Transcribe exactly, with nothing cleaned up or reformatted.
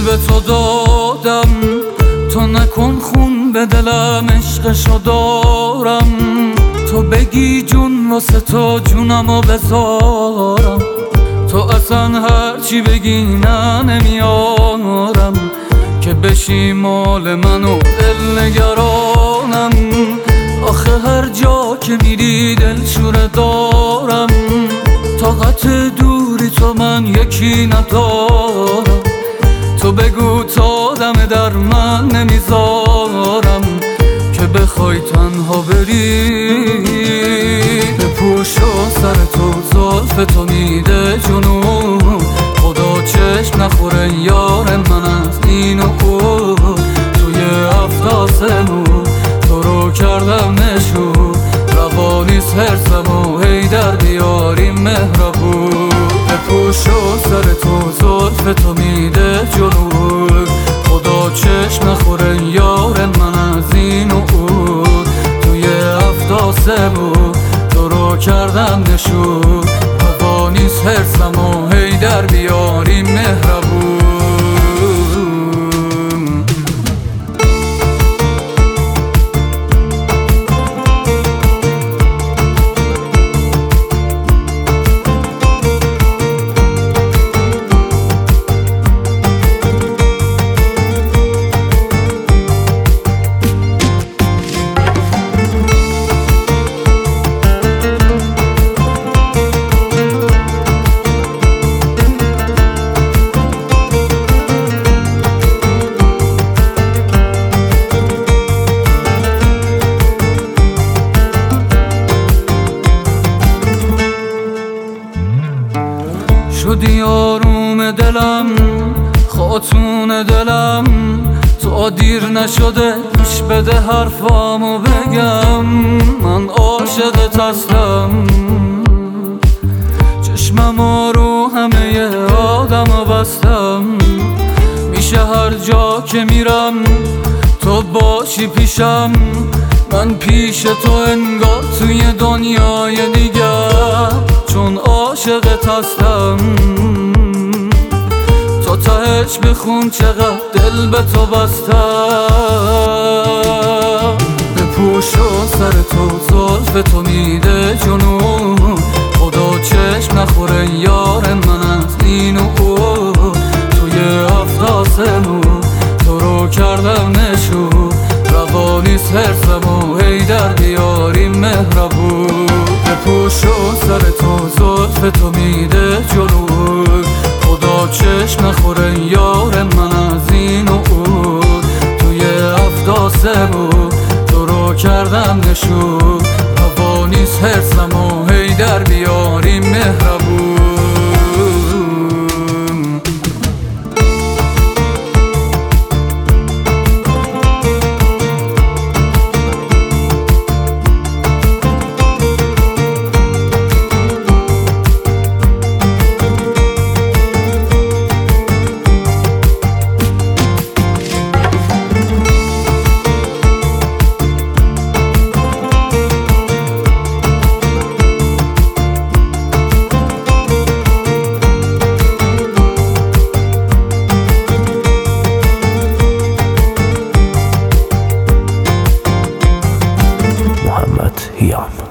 به تو دادم، تو نکن خون به دلم، عشقشو دارم. تو بگی جون واسه تو جونمو بذارم، تو اصلا هرچی بگی نه نمیارم، که بشی مال من و دل نگرانم. آخه هر جا که میری دل شوره دارم، طاقت دوری تو من یکی ندارم. تو بگو تا دم در من نمیذارم، که بخوای تنها بری. بپوش و سر تو زلف تو میده جنون، خدا چشم نخوره یار من از این و او. توی هفت آسمون تو رو کردم نشون، روا نیست حرصم و هی در بیاریم مهربون. بپوش و سر تو زلف تو میده جنون، خدا چشم نخوره یار من از این و او. توی هفت آسمون تو رو کردم نشون، روا نیست حرصم و هی در بیاریم مهربون. شدی آروم دلم، خاتون دلم، تا دیر نشده گوش بده حرفامو بگم. من عاشقت هستم، چشمم رو همه آدم بستم. میشه هر جا که میرم تو باشی پیشم، من پیش تو انگار توی دنیای دیگر، چون عاشقت هستم. تا تهش بخون چقدر دل به تو بستم. بپوش و سر تو زلف تو میده جنون، خدا چشم نخوره یار من از این و او. توی هفت آسمون تو رو کردم نشون، روا نیست حرصم و هی در بیاریم مهربون. بپوش و سر تو زلف تو میده جنون، خدا چشم نخوره یار من از این و او. توی هفت آسمون تو رو کردم نشون، روا نیست حرصم و هی در بیاریم مهربون. محمد هیام.